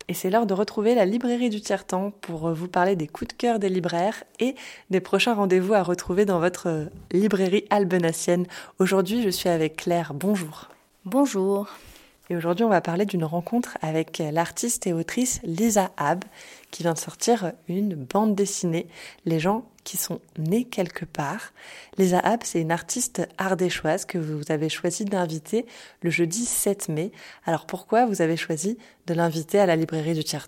Et c'est l'heure de retrouver la librairie du Tiers-Temps pour vous parler des coups de cœur des libraires et des prochains rendez-vous à retrouver dans votre librairie albenacienne. Aujourd'hui, je suis avec Claire. Bonjour. Bonjour. Et aujourd'hui, on va parler d'une rencontre avec l'artiste et autrice Lisa Abb, qui vient de sortir une bande dessinée, Les gens qui sont nés quelque part. Lisa Abb, c'est une artiste ardéchoise que vous avez choisi d'inviter le jeudi 7 mai. Alors pourquoi vous avez choisi de l'inviter à la librairie du Tiers-Temps ?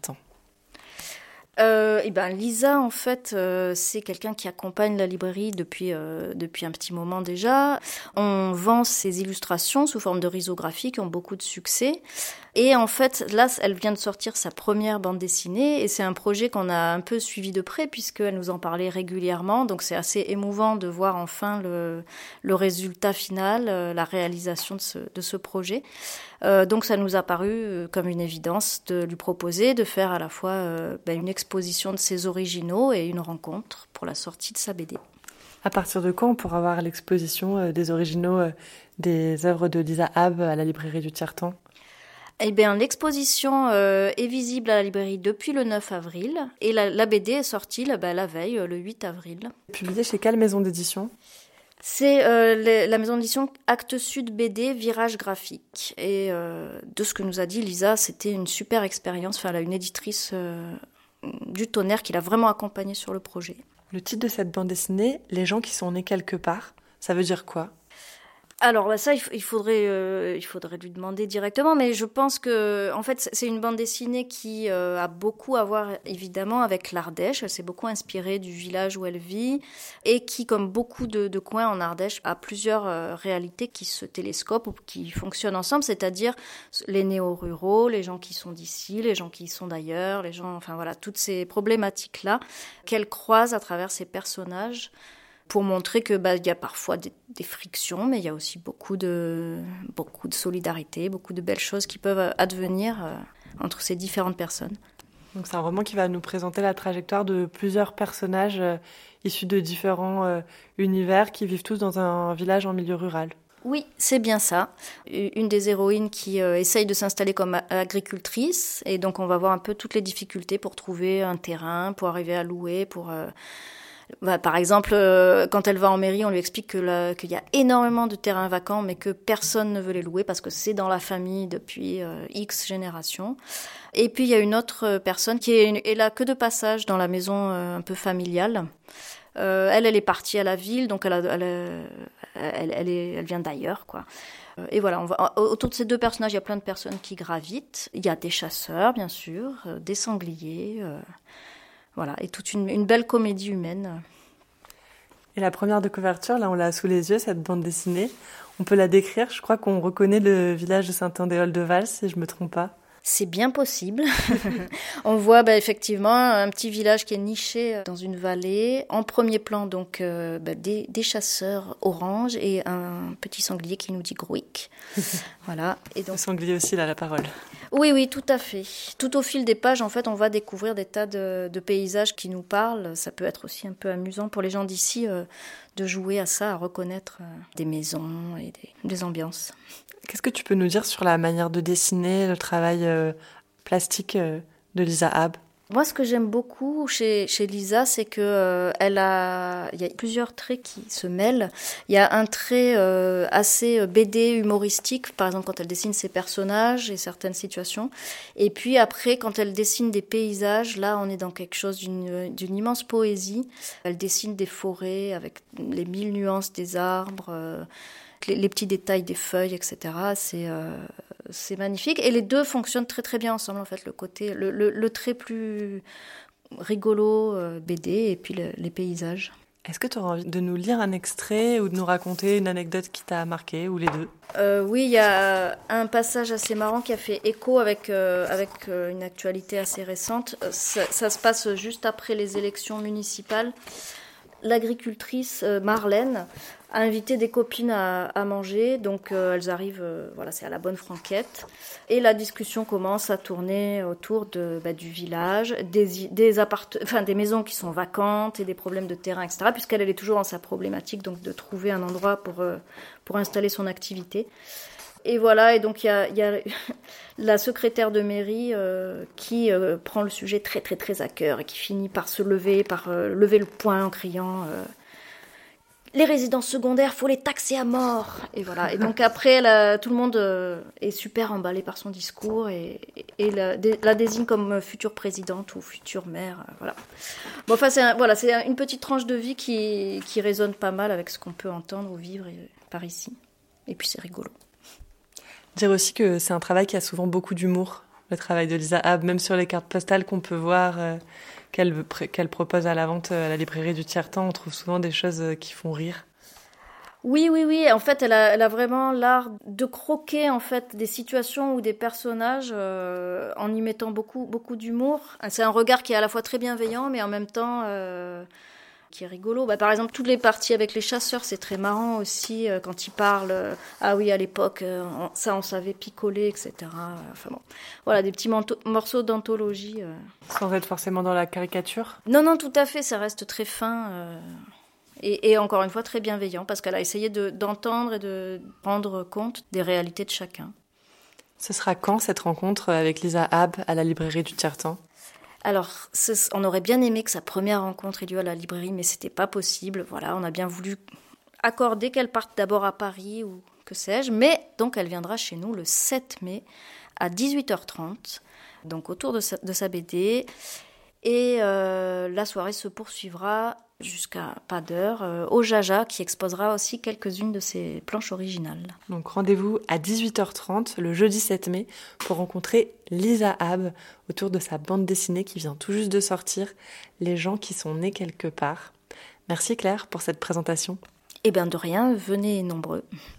Lisa, en fait, c'est quelqu'un qui accompagne la librairie depuis un petit moment déjà. On vend ses illustrations sous forme de risographie qui ont beaucoup de succès. Et en fait, là, elle vient de sortir sa première bande dessinée et c'est un projet qu'on a un peu suivi de près puisqu'elle nous en parlait régulièrement. Donc c'est assez émouvant de voir enfin le résultat final, la réalisation de ce projet. Donc ça nous a paru comme une évidence de lui proposer de faire à la fois une exposition de ses originaux et une rencontre pour la sortie de sa BD. À partir de quand on pourra voir l'exposition des originaux des œuvres de Lisa Abb à la librairie du Tiers-Temps ? Eh bien, l'exposition est visible à la librairie depuis le 9 avril et la BD est sortie la veille, le 8 avril. Publiée chez quelle maison d'édition ? C'est la maison d'édition Actes Sud BD Virage Graphique. Et de ce que nous a dit Lisa, c'était une super expérience. Enfin, elle a une éditrice du tonnerre qui l'a vraiment accompagnée sur le projet. Le titre de cette bande dessinée, Les gens qui sont nés quelque part, ça veut dire quoi ? Alors ça, il faudrait lui demander directement, mais je pense que en fait c'est une bande dessinée qui a beaucoup à voir évidemment avec l'Ardèche. Elle s'est beaucoup inspirée du village où elle vit et qui, comme beaucoup de coins en Ardèche, a plusieurs réalités qui se télescopent ou qui fonctionnent ensemble, c'est-à-dire les néo-ruraux, les gens qui sont d'ici, les gens qui sont d'ailleurs, les gens, enfin voilà, toutes ces problématiques-là qu'elle croise à travers ses personnages. Pour montrer que il y a parfois des frictions, mais il y a aussi beaucoup de solidarité, beaucoup de belles choses qui peuvent advenir entre ces différentes personnes. Donc c'est un roman qui va nous présenter la trajectoire de plusieurs personnages issus de différents univers qui vivent tous dans un village en milieu rural. Oui, c'est bien ça. Une des héroïnes qui essaye de s'installer comme agricultrice, et donc on va voir un peu toutes les difficultés pour trouver un terrain, pour arriver à louer, pour... par exemple, quand elle va en mairie, on lui explique qu'il y a énormément de terrains vacants, mais que personne ne veut les louer parce que c'est dans la famille depuis X générations. Et puis, il y a une autre personne qui est là que de passage dans la maison un peu familiale. Elle est partie à la ville, donc elle vient d'ailleurs, quoi. Et voilà, autour de ces deux personnages, il y a plein de personnes qui gravitent. Il y a des chasseurs, bien sûr, des sangliers... Voilà, et toute une belle comédie humaine. Et la première de couverture, là, on l'a sous les yeux, cette bande dessinée. On peut la décrire. Je crois qu'on reconnaît le village de Saint-Andéol-de-Val, si je ne me trompe pas. C'est bien possible. On voit effectivement un petit village qui est niché dans une vallée. En premier plan, donc, des chasseurs oranges et un petit sanglier qui nous dit Grouic. Voilà. Et donc... Le sanglier aussi, il a la parole. Oui, tout à fait. Tout au fil des pages, en fait, on va découvrir des tas de paysages qui nous parlent. Ça peut être aussi un peu amusant pour les gens d'ici de jouer à ça, à reconnaître des maisons et des ambiances. Qu'est-ce que tu peux nous dire sur la manière de dessiner, le travail plastique de Lisa Abb ? Moi, ce que j'aime beaucoup chez Lisa, c'est que il y a plusieurs traits qui se mêlent. Il y a un trait assez BD humoristique, par exemple quand elle dessine ses personnages et certaines situations. Et puis après, quand elle dessine des paysages, là, on est dans quelque chose d'une immense poésie. Elle dessine des forêts avec les 1000 nuances des arbres, les petits détails des feuilles, etc. C'est magnifique. Et les deux fonctionnent très très bien ensemble, en fait. Le trait plus rigolo, BD, et puis les paysages. Est-ce que tu auras envie de nous lire un extrait ou de nous raconter une anecdote qui t'a marqué, ou les deux ? Oui, il y a un passage assez marrant qui a fait écho avec une actualité assez récente. Ça se passe juste après les élections municipales. L'agricultrice Marlène a invité des copines à manger, donc elles arrivent, c'est à la bonne franquette, et la discussion commence à tourner autour du village, des maisons qui sont vacantes et des problèmes de terrain, etc., puisqu'elle est toujours dans sa problématique, donc de trouver un endroit pour installer son activité. Et voilà, et donc il y a la secrétaire de mairie qui prend le sujet très très très à cœur et qui finit par se lever, par lever le poing en criant les résidences secondaires, faut les taxer à mort. Et voilà. Et donc après, tout le monde est super emballé par son discours et la désigne comme future présidente ou future maire. Voilà. Bon, enfin, c'est une petite tranche de vie qui résonne pas mal avec ce qu'on peut entendre ou vivre par ici. Et puis c'est rigolo. Dire aussi que c'est un travail qui a souvent beaucoup d'humour, le travail de Lisa Abb, même sur les cartes postales qu'on peut voir qu'elle propose à la vente à la librairie du Tiers-Temps, on trouve souvent des choses qui font rire. Oui. En fait, elle a vraiment l'art de croquer en fait des situations ou des personnages en y mettant beaucoup d'humour. C'est un regard qui est à la fois très bienveillant, mais en même temps qui est rigolo. Par exemple, toutes les parties avec les chasseurs, c'est très marrant aussi quand ils parlent. Ah oui, à l'époque, on savait picoler, etc. Enfin bon, voilà, des petits morceaux d'anthologie. Sans être forcément dans la caricature. Non, tout à fait, ça reste très fin. Et encore une fois, très bienveillant, parce qu'elle a essayé d'entendre et de prendre compte des réalités de chacun. Ce sera quand cette rencontre avec Lisa Abb à la librairie du Tiers-Temps ? Alors, on aurait bien aimé que sa première rencontre ait lieu à la librairie, mais c'était pas possible. Voilà, on a bien voulu accorder qu'elle parte d'abord à Paris ou que sais-je, mais donc elle viendra chez nous le 7 mai à 18h30, donc autour de sa BD. Et la soirée se poursuivra jusqu'à pas d'heure au Jaja, qui exposera aussi quelques-unes de ses planches originales. Donc rendez-vous à 18h30 le jeudi 7 mai pour rencontrer Lisa Abb autour de sa bande dessinée qui vient tout juste de sortir, Les gens qui sont nés quelque part. Merci Claire pour cette présentation. Eh bien de rien, venez nombreux.